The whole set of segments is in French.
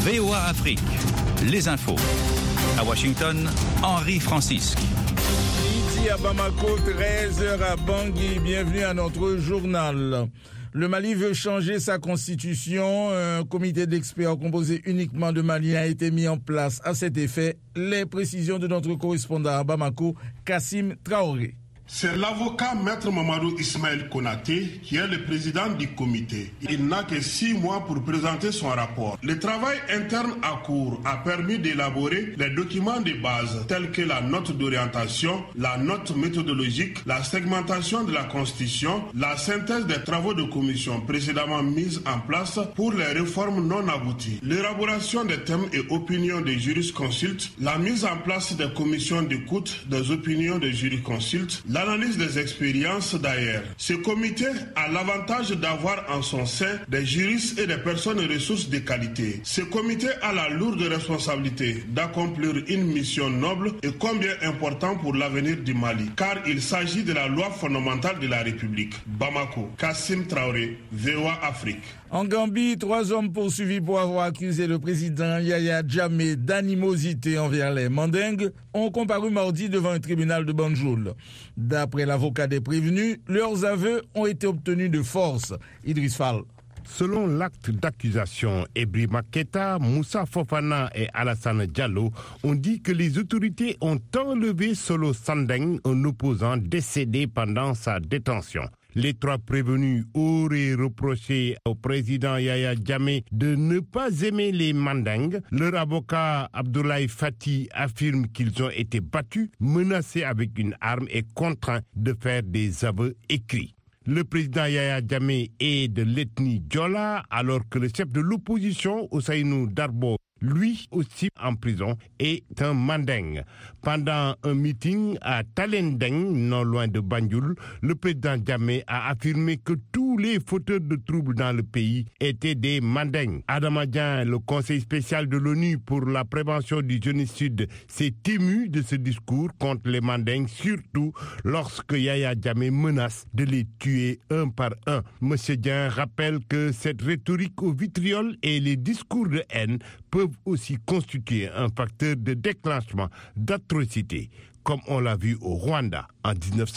VOA Afrique, les infos. À Washington, Henri Francisque. Midi à Bamako, 13h à Bangui. Bienvenue à notre journal. Le Mali veut changer sa constitution. Un comité d'experts composé uniquement de Maliens a été mis en place à cet effet. Les précisions de notre correspondant à Bamako, Kassim Traoré. C'est l'avocat Maître Mamadou Ismaël Konaté qui est le président du comité. Il n'a que 6 mois pour présenter son rapport. Le travail interne à court a permis d'élaborer les documents de base tels que la note d'orientation, la note méthodologique, la segmentation de la Constitution, la synthèse des travaux de commission précédemment mise en place pour les réformes non abouties, l'élaboration des thèmes et opinions des jurisconsultes, la mise en place des commissions d'écoute des opinions des jurisconsultes, l'analyse des expériences d'ailleurs. Ce comité a l'avantage d'avoir en son sein des juristes et des personnes ressources de qualité. Ce comité a la lourde responsabilité d'accomplir une mission noble et combien important pour l'avenir du Mali, car il s'agit de la loi fondamentale de la République. Bamako, Kassim Traoré, VOA Afrique. En Gambie, 3 hommes poursuivis pour avoir accusé le président Yaya Jammeh d'animosité envers les Mandingues ont comparu mardi devant un tribunal de Banjul. D'après l'avocat des prévenus, leurs aveux ont été obtenus de force. Idriss Fall. Selon l'acte d'accusation, Ibrahima Keita, Moussa Fofana et Alassane Diallo ont dit que les autorités ont enlevé Solo Sandeng, un opposant décédé pendant sa détention. Les 3 prévenus auraient reproché au président Yaya Jammeh de ne pas aimer les Mandingues. Leur avocat Abdoulaye Fati affirme qu'ils ont été battus, menacés avec une arme et contraints de faire des aveux écrits. Le président Yaya Jammeh est de l'ethnie Diola, alors que le chef de l'opposition, Ousseynou Darbo, lui aussi en prison, est un Manding. Pendant un meeting à Talendeng, non loin de Banjul, le président Jammeh a affirmé que tous les fauteurs de troubles dans le pays étaient des Manding. Adama Dieng, le conseil spécial de l'ONU pour la prévention du génocide, s'est ému de ce discours contre les Manding, surtout lorsque Yaya Jammeh menace de les tuer un par un. Monsieur Dieng rappelle que cette rhétorique au vitriol et les discours de haine peuvent aussi constituer un facteur de déclenchement d'atrocités, comme on l'a vu au Rwanda en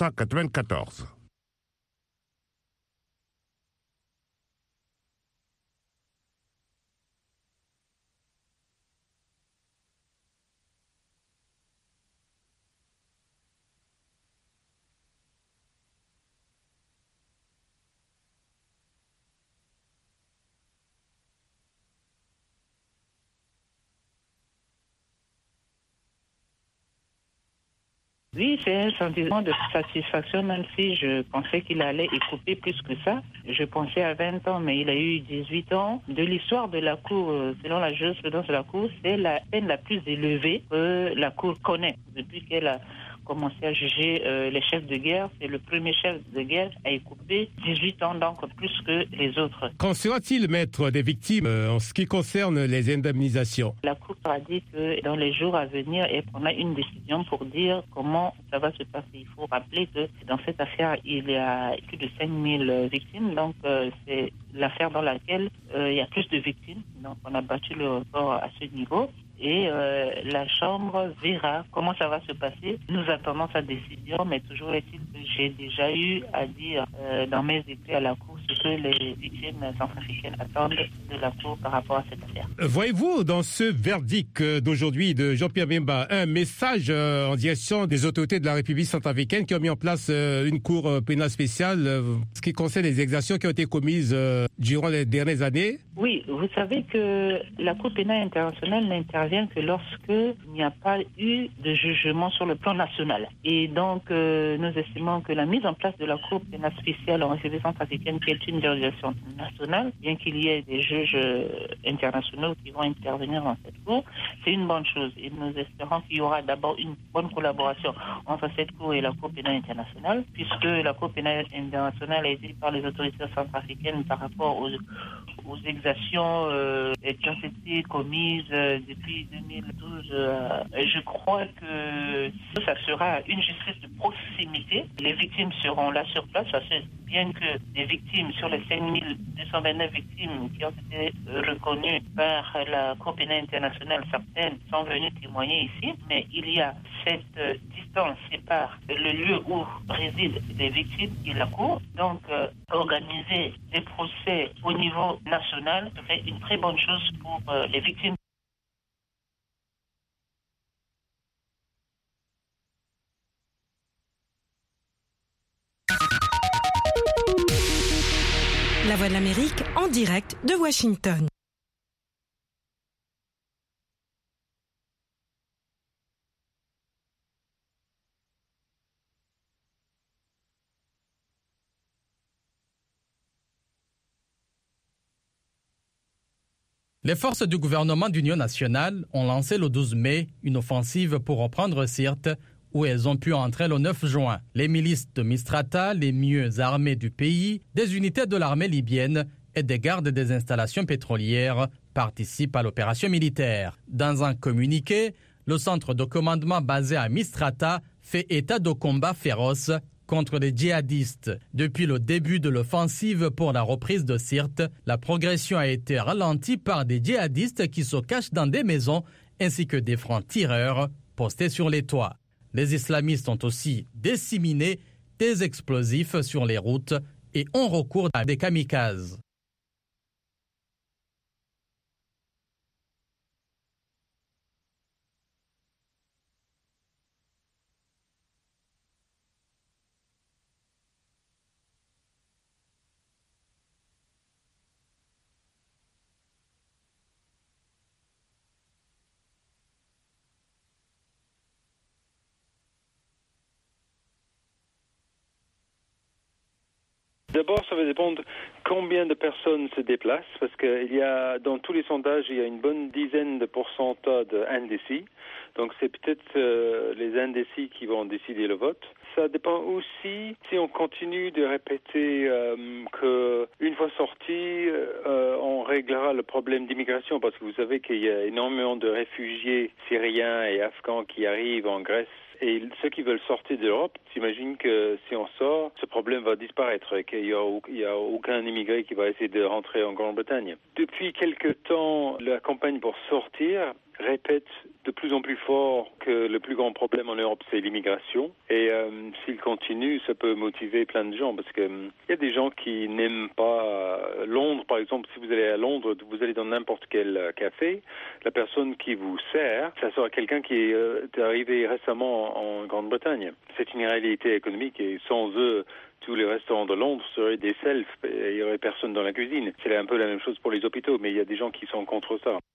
1994. Oui, c'est un sentiment de satisfaction, même si je pensais qu'il allait écouper plus que ça. Je pensais à 20 ans, mais il a eu 18 ans. De l'histoire de la Cour, selon la jurisprudence de la Cour, c'est la peine la plus élevée que la Cour connaît depuis qu'elle a commencé à juger les chefs de guerre. C'est le premier chef de guerre à écouper 18 ans, donc plus que les autres. Qu'en sera-t-il, maître, des victimes en ce qui concerne les indemnisations? La Cour a dit que dans les jours à venir, elle prendra une décision pour dire comment ça va se passer. Il faut rappeler que dans cette affaire, il y a plus de 5000 victimes, donc c'est l'affaire dans laquelle il y a plus de victimes. Donc on a battu le record à ce niveau. Et la Chambre verra comment ça va se passer. Nous attendons sa décision, mais toujours est-il que j'ai déjà eu à dire dans mes écrits à la Cour ce que les victimes centrafricaines attendent de la Cour par rapport à cette affaire. Voyez-vous dans ce verdict d'aujourd'hui de Jean-Pierre Bemba un message en direction des autorités de la République centrafricaine qui ont mis en place une cour pénale spéciale ce qui concerne les exactions qui ont été commises durant les dernières années? Oui, vous savez que la Cour pénale internationale n'intervient que lorsqu'il n'y a pas eu de jugement sur le plan national. Et donc, nous estimons que la mise en place de la Cour pénale spéciale en République centrafricaine, qui est une juridiction nationale, bien qu'il y ait des juges internationaux qui vont intervenir dans cette Cour, c'est une bonne chose. Et nous espérons qu'il y aura d'abord une bonne collaboration entre cette Cour et la Cour pénale internationale, puisque la Cour pénale internationale est éditée par les autorités centrafricaines par rapport aux exactions qui ont été commises depuis 2012. Je crois que ça sera une justice de proximité. Les victimes seront là sur place. Ça, c'est bien que les victimes, sur les 5229 victimes qui ont été reconnues par la Cour pénale internationale, certaines sont venues témoigner ici, mais il y a cette distance sépare le lieu où résident les victimes et la Cour. Donc, organiser des procès au niveau national serait une très bonne chose pour les victimes. La Voix de l'Amérique en direct de Washington. Les forces du gouvernement d'union nationale ont lancé le 12 mai une offensive pour reprendre Sirte, où elles ont pu entrer le 9 juin. Les milices de Misrata, les mieux armées du pays, des unités de l'armée libyenne et des gardes des installations pétrolières participent à l'opération militaire. Dans un communiqué, le centre de commandement basé à Misrata fait état de combats féroces contre les djihadistes. Depuis le début de l'offensive pour la reprise de Sirte, la progression a été ralentie par des djihadistes qui se cachent dans des maisons ainsi que des francs-tireurs postés sur les toits. Les islamistes ont aussi disséminé des explosifs sur les routes et ont recours à des kamikazes. D'abord, ça va dépendre combien de personnes se déplacent, parce qu'il y a, dans tous les sondages, il y a une bonne dizaine de pourcentage d'indécis. Donc, c'est peut-être les indécis qui vont décider le vote. Ça dépend aussi si on continue de répéter que une fois sorti, on réglera le problème d'immigration, parce que vous savez qu'il y a énormément de réfugiés syriens et afghans qui arrivent en Grèce. Et ceux qui veulent sortir de l'Europe s'imaginent que si on sort, ce problème va disparaître et qu'il n'y a aucun immigré qui va essayer de rentrer en Grande-Bretagne. Depuis quelque temps, la campagne pour sortir répète de plus en plus fort que le plus grand problème en Europe, c'est l'immigration. Et s'il continue, ça peut motiver plein de gens, parce que y a des gens qui n'aiment pas Londres. Par exemple, si vous allez à Londres, vous allez dans n'importe quel café, la personne qui vous sert, ça sera quelqu'un qui est arrivé récemment en Grande-Bretagne. C'est une réalité économique, et sans eux, tous les restaurants de Londres seraient des selfs et il n'y aurait personne dans la cuisine. C'est un peu la même chose pour les hôpitaux, mais il y a des gens qui sont contre ça.